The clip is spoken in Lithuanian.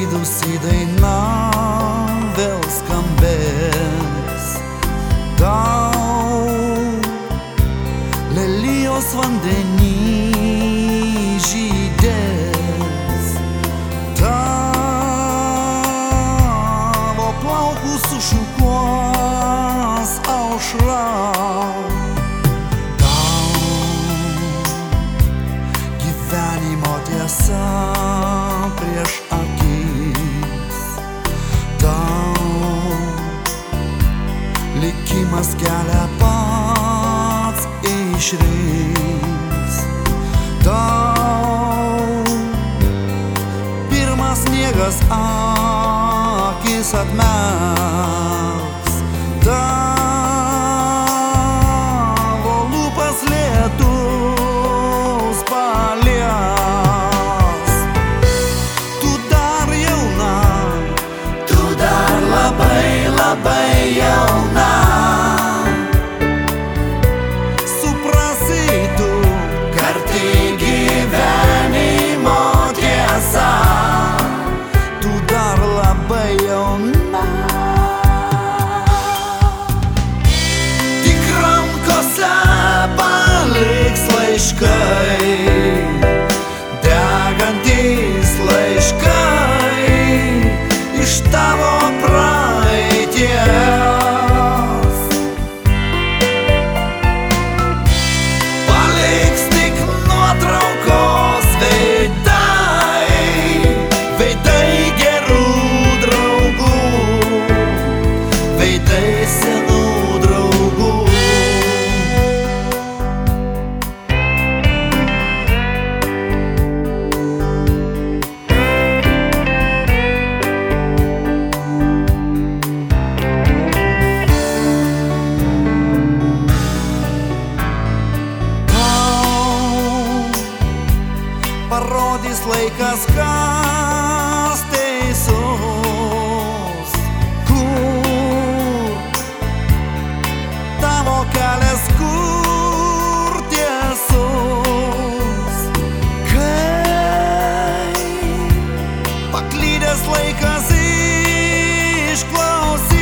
Paklydusi daina vėl skambės tau, lelijos vandenį žydės, tavo plaukus sušukuos aušra. Gyvenimo tiesa prieš akis, tau likimas kelią pats išrinks, tau pirmas sniegas akis atmerks, tavo lūpas lietus palies. Tu dar jauna, tu dar labai labai jauna, suprasi tu karti gyvenimo tiesa. Tu dar labai jauna, tik rankose paliks laiškai, degantys laiškai iš tavo praeities. Paliks tik nuotraukos veidai, veidai gerų draugų, veidai senų draugų. Parodys laikas, kas teisus, kur tavo kelias, kur tiesus. Kai paklydęs laikas išklausys